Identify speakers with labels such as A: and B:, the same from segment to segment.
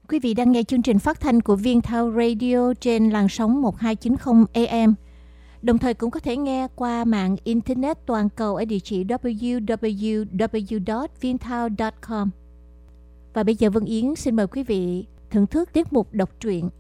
A: Quý vị đang nghe chương trình phát thanh của Viên Thao Radio trên làn sóng 1290 AM. Đồng thời cũng có thể nghe qua mạng Internet toàn cầu ở địa chỉ www.vienthao.com. Và bây giờ Vân Yến xin mời quý vị thưởng thức tiết mục đọc truyện.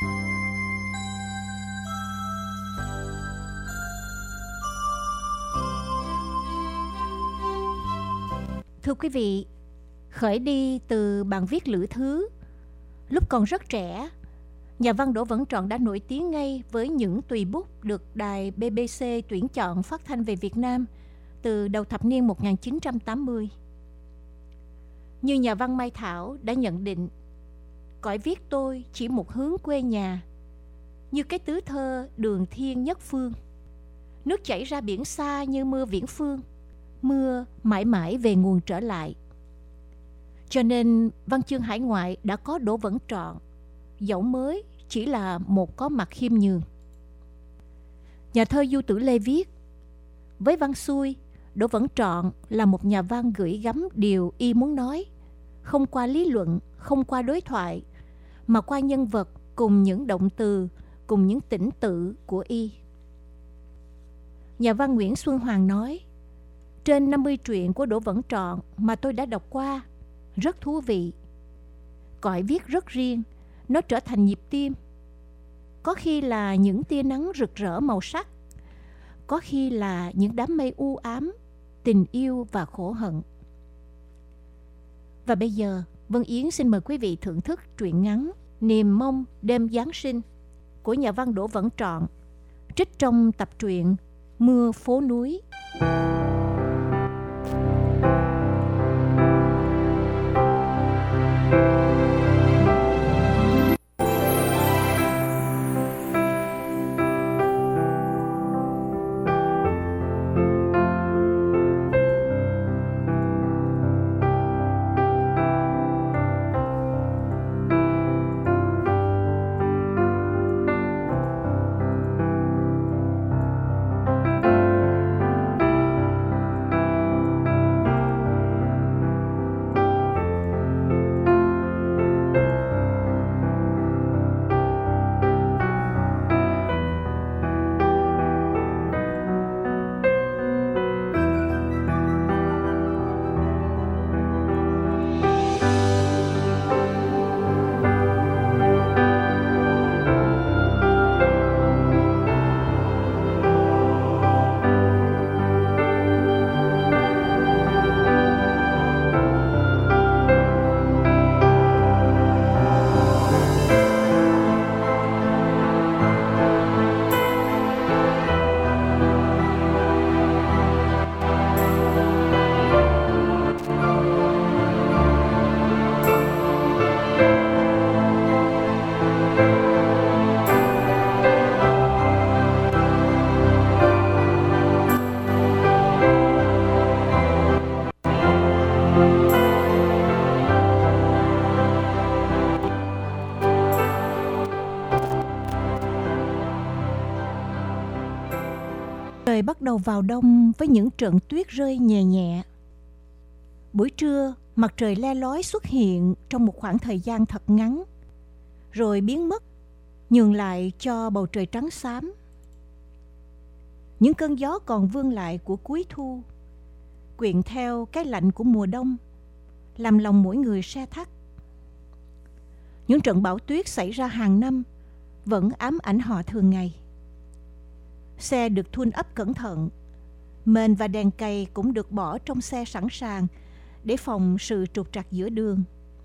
A: Thưa quý vị, khởi đi từ bản viết Lữ Thứ, lúc còn rất trẻ, nhà văn Đỗ Vẩn Trọn đã nổi tiếng ngay với những tùy bút được đài BBC tuyển chọn phát thanh về Việt Nam từ đầu thập niên 1980. Như nhà văn Mai Thảo đã nhận định, cõi viết tôi chỉ một hướng quê nhà, như cái tứ thơ Đường Thiên Nhất Phương. Nước chảy ra biển xa như mưa viễn phương, mưa mãi mãi về nguồn trở lại. Cho nên văn chương hải ngoại đã có Đỗ Vẩn Trọn, dẫu mới chỉ là một có mặt khiêm nhường. Nhà thơ Du Tử Lê viết, với văn xuôi, Đỗ Vẩn Trọn là một nhà văn gửi gắm điều y muốn nói, không qua lý luận, không qua đối thoại, mà qua nhân vật cùng những động từ, cùng những tĩnh tự của y. Nhà văn Nguyễn Xuân Hoàng nói, trên 50 truyện của Đỗ Vẩn Trọn mà tôi đã đọc qua, rất thú vị. Cõi viết rất riêng, nó trở thành nhịp tim. Có khi là những tia nắng rực rỡ màu sắc, có khi là những đám mây u ám, tình yêu và khổ hận. Và bây giờ, Vân Yến xin mời quý vị thưởng thức truyện ngắn Niềm mong đêm Giáng sinh của nhà văn Đỗ Vẩn Trọn, trích trong tập truyện Mưa phố núi. Trời bắt đầu vào đông với những trận tuyết rơi nhẹ nhẹ. Buổi trưa, mặt trời le lói xuất hiện trong một khoảng thời gian thật ngắn, rồi biến mất, nhường lại cho bầu trời trắng xám. Những cơn gió còn vương lại của cuối thu, quyện theo cái lạnh của mùa đông, làm lòng mỗi người se thắt. Những trận bão tuyết xảy ra hàng năm vẫn ám ảnh họ thường ngày. Xe được thun ấp cẩn thận, mền và đèn cày cũng được bỏ trong xe sẵn sàng để phòng sự trục trặc giữa đường.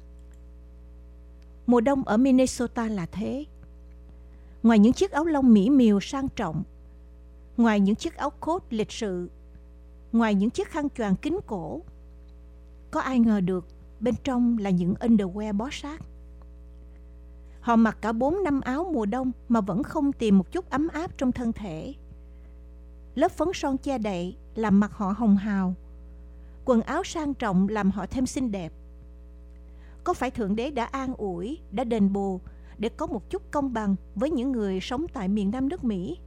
A: Mùa đông ở Minnesota là thế. Ngoài những chiếc áo lông mỹ miều sang trọng, ngoài những chiếc áo coat lịch sự, ngoài những chiếc khăn choàng kín cổ, có ai ngờ được bên trong là những underwear bó sát. Họ mặc cả 4-5 áo mùa đông mà vẫn không tìm một chút ấm áp trong thân thể. Lớp phấn son che đậy làm mặt họ hồng hào, quần áo sang trọng làm họ thêm xinh đẹp. Có phải Thượng Đế đã an ủi, đã đền bù để có một chút công bằng với những người sống tại miền Nam nước Mỹ?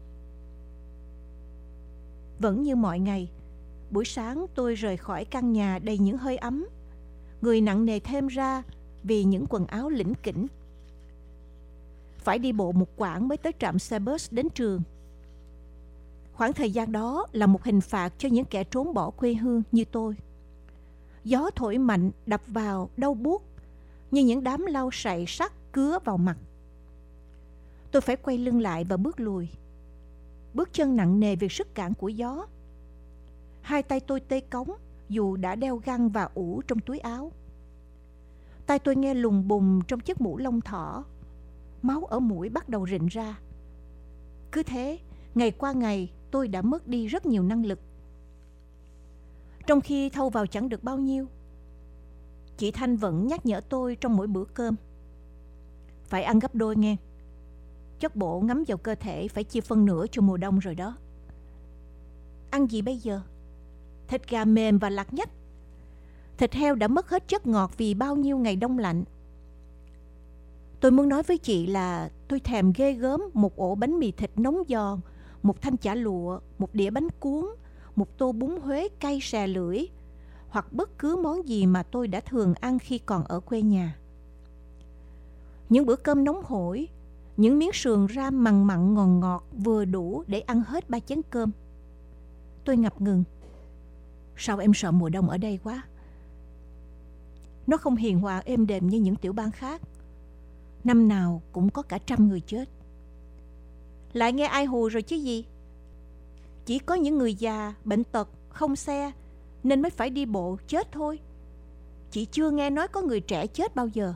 A: Vẫn như mọi ngày, buổi sáng tôi rời khỏi căn nhà đầy những hơi ấm. Người nặng nề thêm ra vì những quần áo lỉnh kỉnh. Phải đi bộ một quãng mới tới trạm xe bus đến trường. Khoảng thời gian đó là một hình phạt cho những kẻ trốn bỏ quê hương như tôi. Gió thổi mạnh đập vào đau buốt như những đám lau sậy sắt cứa vào mặt. Tôi phải quay lưng lại và bước lùi. Bước chân nặng nề vì sức cản của gió. Hai tay tôi tê cống dù đã đeo găng và ủ trong túi áo. Tai tôi nghe lùng bùng trong chiếc mũ lông thỏ. Máu ở mũi bắt đầu rịn ra. Cứ thế, ngày qua ngày tôi đã mất đi rất nhiều năng lực. Trong khi thâu vào chẳng được bao nhiêu, chị Thanh vẫn nhắc nhở tôi trong mỗi bữa cơm. Phải ăn gấp đôi nghe. Chất bổ ngấm vào cơ thể phải chia phân nửa cho mùa đông rồi đó. Ăn gì bây giờ? Thịt gà mềm và lạt nhách. Thịt heo đã mất hết chất ngọt vì bao nhiêu ngày đông lạnh. Tôi muốn nói với chị là tôi thèm ghê gớm một ổ bánh mì thịt nóng giòn, một thanh chả lụa, một đĩa bánh cuốn, một tô bún Huế cay xè lưỡi, hoặc bất cứ món gì mà tôi đã thường ăn khi còn ở quê nhà. Những bữa cơm nóng hổi, những miếng sườn ram mặn mặn ngọt ngọt vừa đủ để ăn hết 3 chén cơm. Tôi ngập ngừng. Sao em sợ mùa đông ở đây quá? Nó không hiền hòa êm đềm như những tiểu bang khác. Năm nào cũng có cả 100 người chết. Lại nghe ai hù rồi chứ gì? Chỉ có những người già, bệnh tật, không xe nên mới phải đi bộ chết thôi. Chị chưa nghe nói có người trẻ chết bao giờ.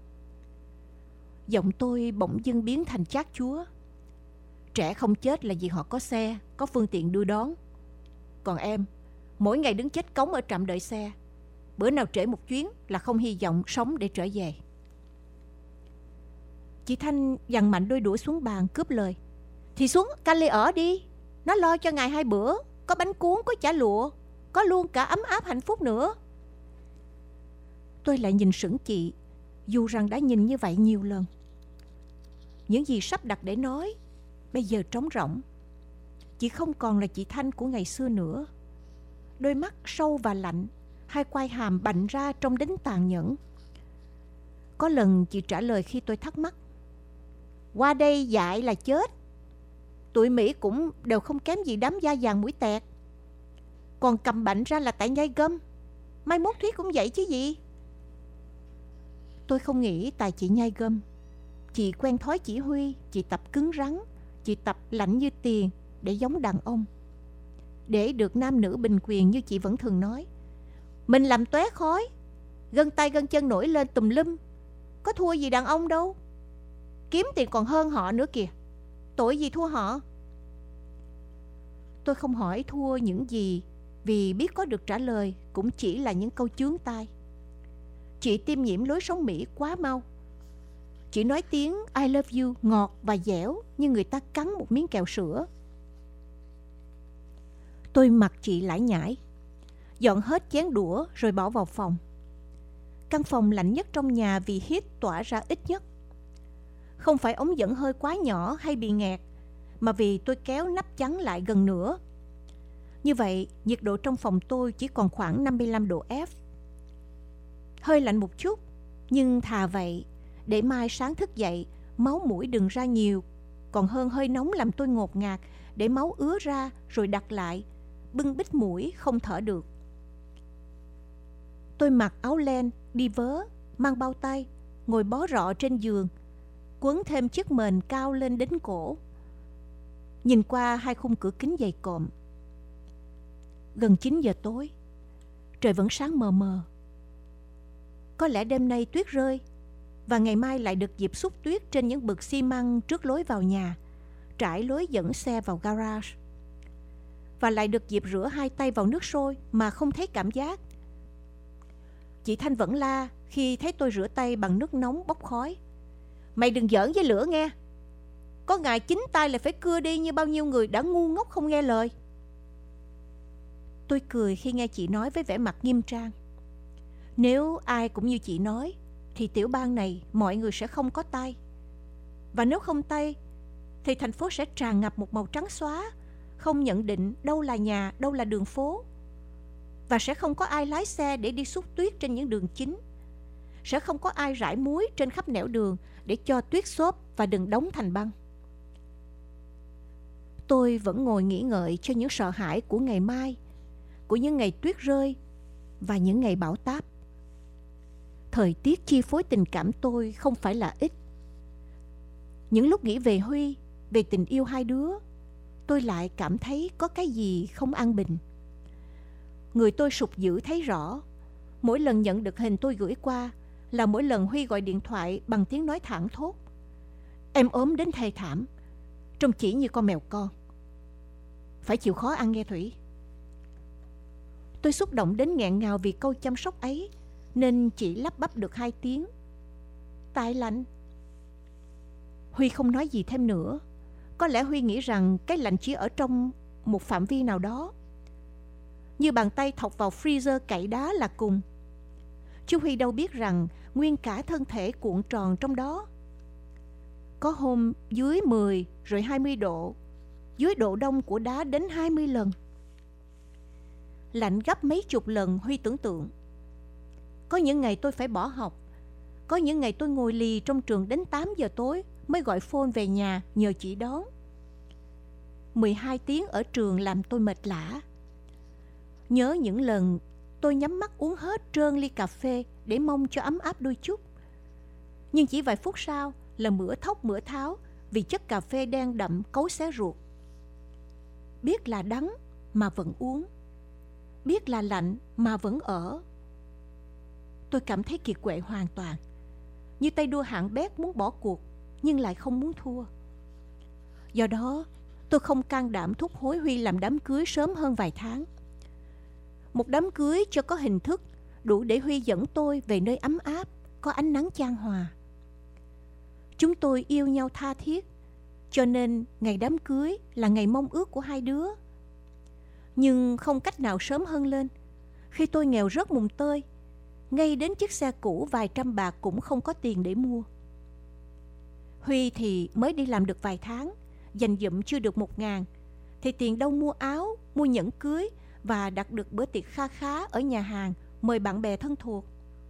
A: Giọng tôi bỗng dưng biến thành chát chúa. Trẻ không chết là vì họ có xe, có phương tiện đưa đón. Còn em, mỗi ngày đứng chết cống ở trạm đợi xe. Bữa nào trễ một chuyến là không hy vọng sống để trở về. Chị Thanh giằng mạnh đôi đũa xuống bàn cướp lời. Thì xuống Cali ở đi. Nó lo cho ngày 2 bữa. Có bánh cuốn, có chả lụa, có luôn cả ấm áp hạnh phúc nữa. Tôi lại nhìn sững chị, dù rằng đã nhìn như vậy nhiều lần. Những gì sắp đặt để nói bây giờ trống rỗng. Chị không còn là chị Thanh của ngày xưa nữa. Đôi mắt sâu và lạnh, hai quai hàm bạnh ra trông đến tàn nhẫn. Có lần chị trả lời khi tôi thắc mắc. Qua đây dại là chết. Tụi Mỹ cũng đều không kém gì đám da vàng mũi tẹt. Còn cầm bệnh ra là tại nhai găm. Mai mốt Thuyết cũng vậy chứ gì. Tôi không nghĩ tại chị nhai găm. Chị quen thói chỉ huy, chị tập cứng rắn, chị tập lạnh như tiền để giống đàn ông. Để được nam nữ bình quyền như chị vẫn thường nói. Mình làm tóe khói, gân tay gân chân nổi lên tùm lum. Có thua gì đàn ông đâu. Kiếm tiền còn hơn họ nữa kìa. Tội gì thua họ. Tôi không hỏi thua những gì, vì biết có được trả lời cũng chỉ là những câu chướng tai. Chị tiêm nhiễm lối sống Mỹ quá mau. Chị nói tiếng I love you ngọt và dẻo như người ta cắn một miếng kẹo sữa. Tôi mặc chị lải nhải, dọn hết chén đũa rồi bỏ vào phòng. Căn phòng lạnh nhất trong nhà vì hít tỏa ra ít nhất. Không phải ống dẫn hơi quá nhỏ hay bị nghẹt, mà vì tôi kéo nắp chắn lại gần nửa. Như vậy, nhiệt độ trong phòng tôi chỉ còn khoảng 55 độ F. Hơi lạnh một chút, nhưng thà vậy, để mai sáng thức dậy, máu mũi đừng ra nhiều, còn hơn hơi nóng làm tôi ngột ngạt, để máu ứa ra rồi đặt lại, bưng bít mũi không thở được. Tôi mặc áo len, đi vớ, mang bao tay, ngồi bó rọ trên giường, quấn thêm chiếc mền cao lên đến cổ. Nhìn qua hai khung cửa kính dày cộm. Gần 9 giờ tối, trời vẫn sáng mờ mờ. Có lẽ đêm nay tuyết rơi, và ngày mai lại được dịp xúc tuyết trên những bực xi măng trước lối vào nhà, trải lối dẫn xe vào garage. Và lại được dịp rửa hai tay vào nước sôi mà không thấy cảm giác. Chị Thanh vẫn la khi thấy tôi rửa tay bằng nước nóng bốc khói. Mày đừng giỡn với lửa nghe. Có ngày chính tay lại phải cưa đi như bao nhiêu người đã ngu ngốc không nghe lời. Tôi cười khi nghe chị nói với vẻ mặt nghiêm trang. Nếu ai cũng như chị nói, thì tiểu bang này mọi người sẽ không có tay. Và nếu không tay, thì thành phố sẽ tràn ngập một màu trắng xóa, không nhận định đâu là nhà, đâu là đường phố. Và sẽ không có ai lái xe để đi xúc tuyết trên những đường chính. sẽ không có ai rải muối trên khắp nẻo đường để cho tuyết xốp và đừng đóng thành băng. Tôi vẫn ngồi nghĩ ngợi cho những sợ hãi của ngày mai, của những ngày tuyết rơi và những ngày bão táp. Thời tiết chi phối tình cảm tôi không phải là ít. Những lúc nghĩ về Huy, về tình yêu hai đứa, tôi lại cảm thấy có cái gì không an bình. Người tôi sụt dữ thấy rõ. Mỗi lần nhận được hình tôi gửi qua là mỗi lần Huy gọi điện thoại bằng tiếng nói thảng thốt: "Em ốm đến thê thảm, trông chỉ như con mèo con. Phải chịu khó ăn nghe Thủy." Tôi xúc động đến nghẹn ngào vì câu chăm sóc ấy, nên chỉ lắp bắp được 2 tiếng: "Tại lạnh." Huy không nói gì thêm nữa. Có lẽ Huy nghĩ rằng cái lạnh chỉ ở trong một phạm vi nào đó, như bàn tay thọc vào freezer cậy đá là cùng. Chứ Huy đâu biết rằng nguyên cả thân thể cuộn tròn trong đó. Có hôm dưới 10 rồi 20 độ, dưới độ đông của đá đến 20 lần. Lạnh gấp mấy chục lần Huy tưởng tượng. Có những ngày tôi phải bỏ học. Có những ngày tôi ngồi lì trong trường đến 8 giờ tối mới gọi phone về nhà nhờ chị đón. 12 tiếng ở trường làm tôi mệt lả. Nhớ những lần tôi nhắm mắt uống hết trơn ly cà phê để mong cho ấm áp đôi chút. Nhưng chỉ vài phút sau là mửa thốc mửa tháo vì chất cà phê đen đậm cấu xé ruột. Biết là đắng mà vẫn uống. Biết là lạnh mà vẫn ở. Tôi cảm thấy kiệt quệ hoàn toàn. Như tay đua hạng bét muốn bỏ cuộc nhưng lại không muốn thua. Do đó tôi không can đảm thúc hối Huy làm đám cưới sớm hơn vài tháng. Một đám cưới cho có hình thức, đủ để Huy dẫn tôi về nơi ấm áp, có ánh nắng chan hòa. Chúng tôi yêu nhau tha thiết, cho nên ngày đám cưới là ngày mong ước của hai đứa. Nhưng không cách nào sớm hơn lên, khi tôi nghèo rớt mùng tơi, ngay đến chiếc xe cũ vài trăm bạc cũng không có tiền để mua. Huy thì mới đi làm được vài tháng, dành dụm chưa được 1.000, thì tiền đâu mua áo, mua nhẫn cưới và đặt được bữa tiệc kha khá ở nhà hàng mời bạn bè thân thuộc.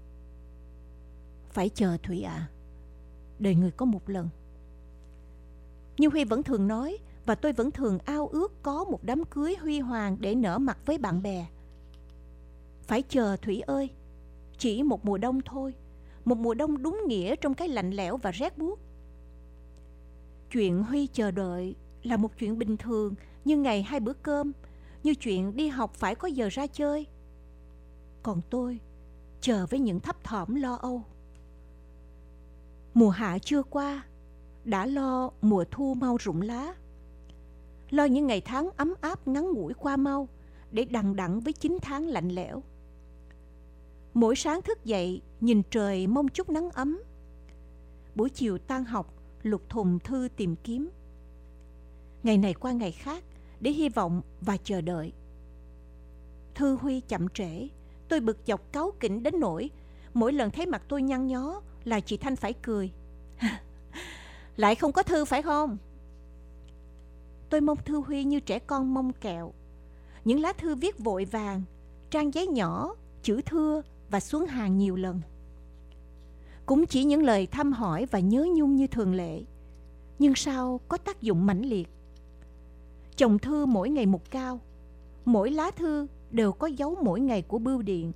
A: Phải chờ Thủy ạ, đời người có một lần. Như Huy vẫn thường nói, và tôi vẫn thường ao ước có một đám cưới huy hoàng để nở mặt với bạn bè. Phải chờ Thủy ơi, chỉ một mùa đông thôi, một mùa đông đúng nghĩa trong cái lạnh lẽo và rét buốt. Chuyện Huy chờ đợi là một chuyện bình thường, như ngày 2 bữa cơm, như chuyện đi học phải có giờ ra chơi. Còn tôi chờ với những thấp thỏm lo âu. Mùa hạ chưa qua, đã lo mùa thu mau rụng lá. Lo những ngày tháng ấm áp ngắn ngủi qua mau, để đằng đẵng với 9 tháng lạnh lẽo. Mỗi sáng thức dậy, nhìn trời mong chút nắng ấm. Buổi chiều tan học, lục thùng thư tìm kiếm. Ngày này qua ngày khác, để hy vọng và chờ đợi. Thư Huy chậm trễ, tôi bực dọc cáu kỉnh đến nỗi mỗi lần thấy mặt tôi nhăn nhó là chị Thanh phải cười. Lại không có thư phải không? Tôi mong Thư Huy như trẻ con mong kẹo. Những lá thư viết vội vàng, trang giấy nhỏ, chữ thưa và xuống hàng nhiều lần. Cũng chỉ những lời thăm hỏi và nhớ nhung như thường lệ, nhưng sao có tác dụng mãnh liệt. Chồng thư mỗi ngày một cao, mỗi lá thư đều có dấu mỗi ngày của bưu điện.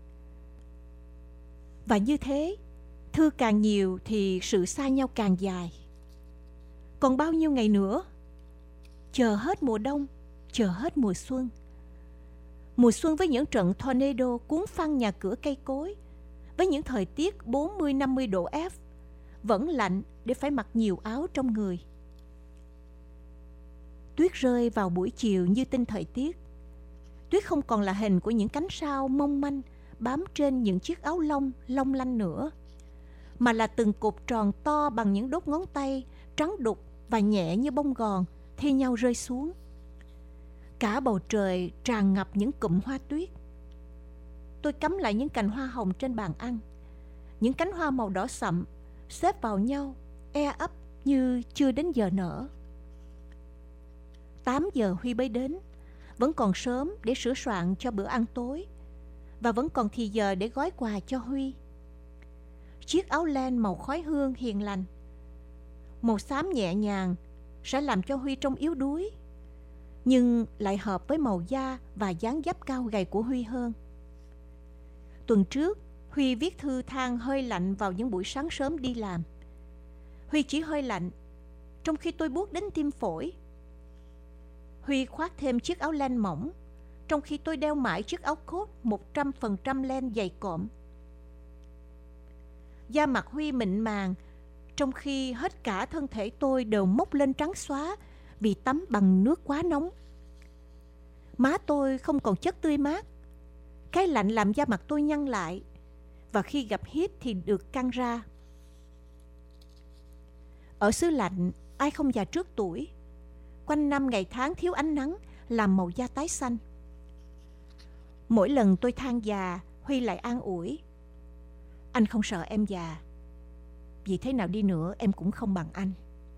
A: Và như thế, thư càng nhiều thì sự xa nhau càng dài. Còn bao nhiêu ngày nữa? Chờ hết mùa đông, chờ hết mùa xuân. Mùa xuân với những trận tornado cuốn phăng nhà cửa cây cối, với những thời tiết 40-50 độ F, vẫn lạnh để phải mặc nhiều áo trong người. Tuyết rơi vào buổi chiều như tin thời tiết. Tuyết không còn là hình của những cánh sao mong manh bám trên những chiếc áo lông long lanh nữa, mà là từng cột tròn to bằng những đốt ngón tay, trắng đục và nhẹ như bông gòn thi nhau rơi xuống. Cả bầu trời tràn ngập những cụm hoa tuyết. Tôi cắm lại những cành hoa hồng trên bàn ăn. Những cánh hoa màu đỏ sậm xếp vào nhau, e ấp như chưa đến giờ nở. 8 giờ Huy mới đến. Vẫn còn sớm để sửa soạn cho bữa ăn tối, và vẫn còn thì giờ để gói quà cho Huy. chiếc áo len màu khói hương hiền lành. Màu xám nhẹ nhàng sẽ làm cho Huy trông yếu đuối, nhưng lại hợp với màu da và dáng dấp cao gầy của Huy hơn. Tuần trước, Huy viết thư than hơi lạnh vào những buổi sáng sớm đi làm. Huy chỉ hơi lạnh, trong khi tôi buốt đến tim phổi. Huy khoác thêm chiếc áo len mỏng, trong khi tôi đeo mãi chiếc áo coat 100% len dày cộm. Da mặt Huy mịn màng, trong khi hết cả thân thể tôi đều mốc lên trắng xóa vì tắm bằng nước quá nóng. Má tôi không còn chất tươi mát. Cái lạnh làm da mặt tôi nhăn lại, và khi gặp hít thì được căng ra. Ở xứ lạnh, ai không già trước tuổi. Quanh năm ngày tháng thiếu ánh nắng làm màu da tái xanh. Mỗi lần tôi than già, Huy lại an ủi: anh không sợ em già, vì thế nào đi nữa em cũng không bằng anh.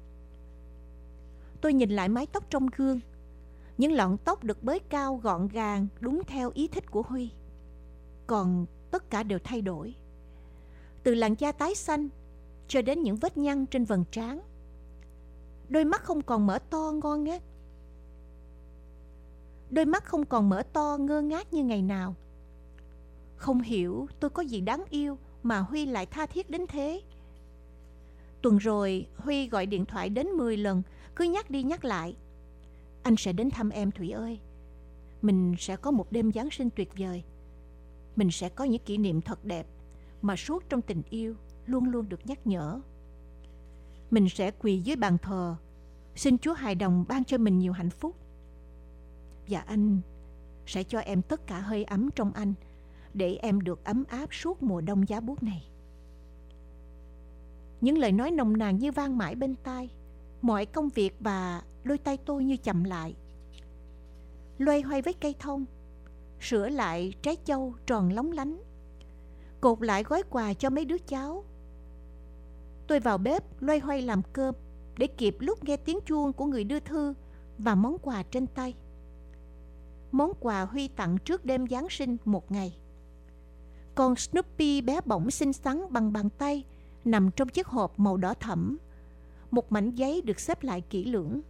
A: Tôi nhìn lại mái tóc trong gương. Những lọn tóc được bới cao gọn gàng đúng theo ý thích của Huy. Còn tất cả đều thay đổi, từ làn da tái xanh cho đến những vết nhăn trên vầng trán. Đôi mắt không còn mở to ngơ ngác như ngày nào. Không hiểu tôi có gì đáng yêu mà Huy lại tha thiết đến thế. Tuần rồi Huy gọi điện thoại đến 10 lần, cứ nhắc đi nhắc lại: anh sẽ đến thăm em Thủy ơi. Mình sẽ có một đêm Giáng sinh tuyệt vời. Mình sẽ có những kỷ niệm thật đẹp mà suốt trong tình yêu luôn luôn được nhắc nhở. Mình sẽ quỳ dưới bàn thờ, xin Chúa hài đồng ban cho mình nhiều hạnh phúc. Và anh sẽ cho em tất cả hơi ấm trong anh, để em được ấm áp suốt mùa đông giá buốt này. Những lời nói nồng nàn như vang mãi bên tai. Mọi công việc và đôi tay tôi như chậm lại. Loay hoay với cây thông, sửa lại trái châu tròn lóng lánh, cột lại gói quà cho mấy đứa cháu. Tôi vào bếp loay hoay làm cơm để kịp lúc nghe tiếng chuông của người đưa thư và món quà trên tay. Món quà Huy tặng trước đêm Giáng sinh một ngày. Con Snoopy bé bỏng xinh xắn bằng bàn tay nằm trong chiếc hộp màu đỏ thẫm. Một mảnh giấy được xếp lại kỹ lưỡng.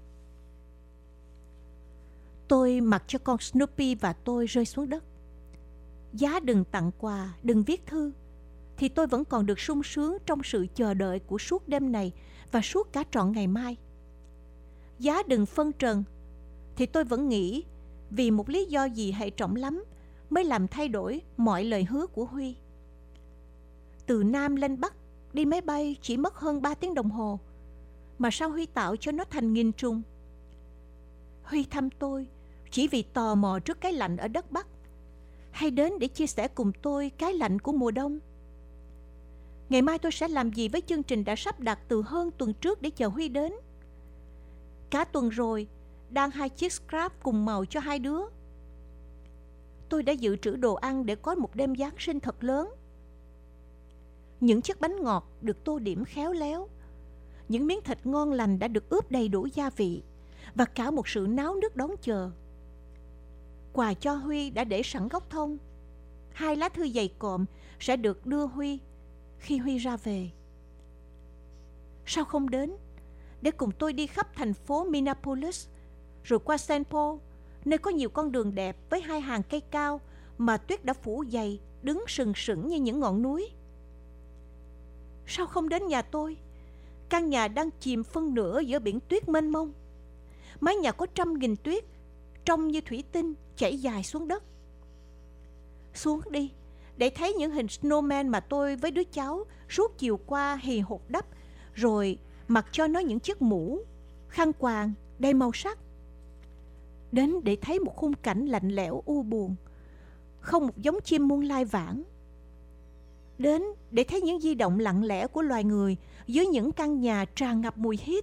A: Tôi mặc cho con Snoopy và tôi rơi xuống đất. Giá đừng tặng quà, đừng viết thư, thì tôi vẫn còn được sung sướng trong sự chờ đợi của suốt đêm này và suốt cả trọn ngày mai. Giá đừng phân trần, thì tôi vẫn nghĩ vì một lý do gì hệ trọng lắm mới làm thay đổi mọi lời hứa của Huy. Từ Nam lên Bắc đi máy bay chỉ mất hơn 3 tiếng đồng hồ, mà sao Huy tạo cho nó thành nghìn trùng. Huy thăm tôi chỉ vì tò mò trước cái lạnh ở đất Bắc, hay đến để chia sẻ cùng tôi cái lạnh của mùa đông? Ngày mai tôi sẽ làm gì với chương trình đã sắp đặt từ hơn tuần trước để chờ Huy đến? Cả tuần rồi, đan 2 chiếc scarf cùng màu cho 2 đứa. Tôi đã dự trữ đồ ăn để có một đêm Giáng sinh thật lớn. Những chiếc bánh ngọt được tô điểm khéo léo, những miếng thịt ngon lành đã được ướp đầy đủ gia vị, và cả một sự náo nức đón chờ. Quà cho Huy đã để sẵn góc thông. 2 lá thư dày cộm sẽ được đưa Huy khi Huy ra về. Sao không đến để cùng tôi đi khắp thành phố Minneapolis, rồi qua St. Paul, nơi có nhiều con đường đẹp với 2 hàng cây cao mà tuyết đã phủ dày, đứng sừng sững như những ngọn núi? Sao không đến nhà tôi, căn nhà đang chìm phân nửa giữa biển tuyết mênh mông? Mái nhà có 100.000 tuyết, trông như thủy tinh chảy dài xuống đất. Xuống đi, để thấy những hình snowman mà tôi với đứa cháu suốt chiều qua hì hục đắp, rồi mặc cho nó những chiếc mũ, khăn quàng đầy màu sắc. Đến để thấy một khung cảnh lạnh lẽo u buồn, không một giống chim muôn lai vãng. Đến để thấy những di động lặng lẽ của loài người dưới những căn nhà tràn ngập mùi hít.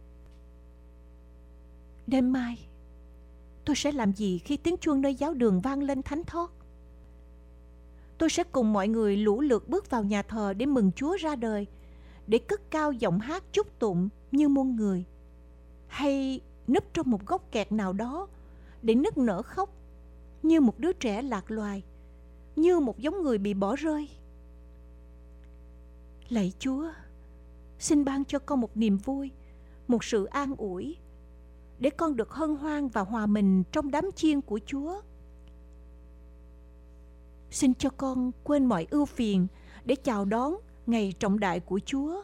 A: Đêm mai, tôi sẽ làm gì khi tiếng chuông nơi giáo đường vang lên thánh thót? Tôi sẽ cùng mọi người lũ lượt bước vào nhà thờ để mừng Chúa ra đời, để cất cao giọng hát chúc tụng như muôn người, hay núp trong một góc kẹt nào đó để nức nở khóc như một đứa trẻ lạc loài, như một giống người bị bỏ rơi. Lạy Chúa, xin ban cho con một niềm vui, một sự an ủi, để con được hân hoan và hòa mình trong đám chiên của Chúa. Xin cho con quên mọi ưu phiền để chào đón ngày trọng đại của Chúa.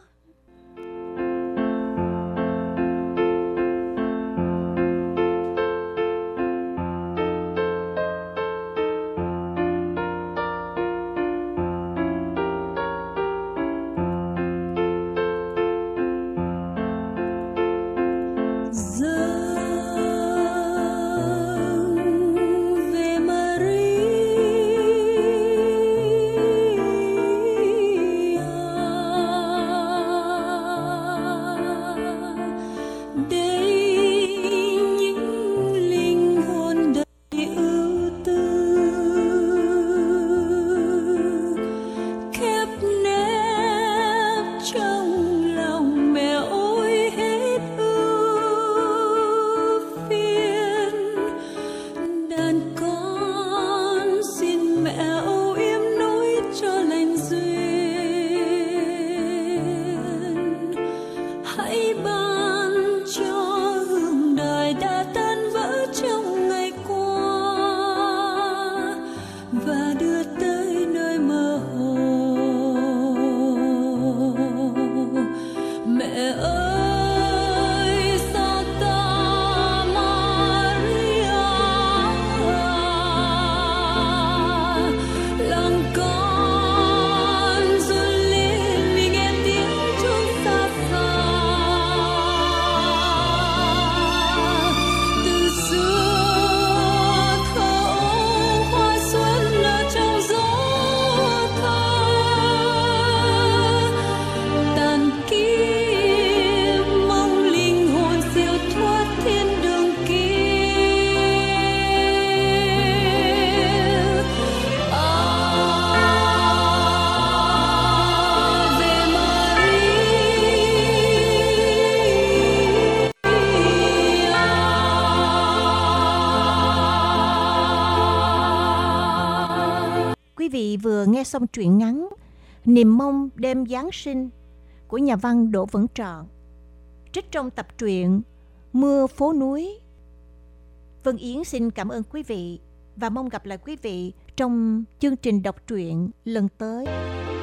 A: Quý vị vừa nghe xong truyện ngắn Niềm mong đêm Giáng sinh của nhà văn Đỗ Vẩn Trọn, trích trong tập truyện Mưa phố núi. Vân Yến xin cảm ơn quý vị và mong gặp lại quý vị trong chương trình đọc truyện lần tới.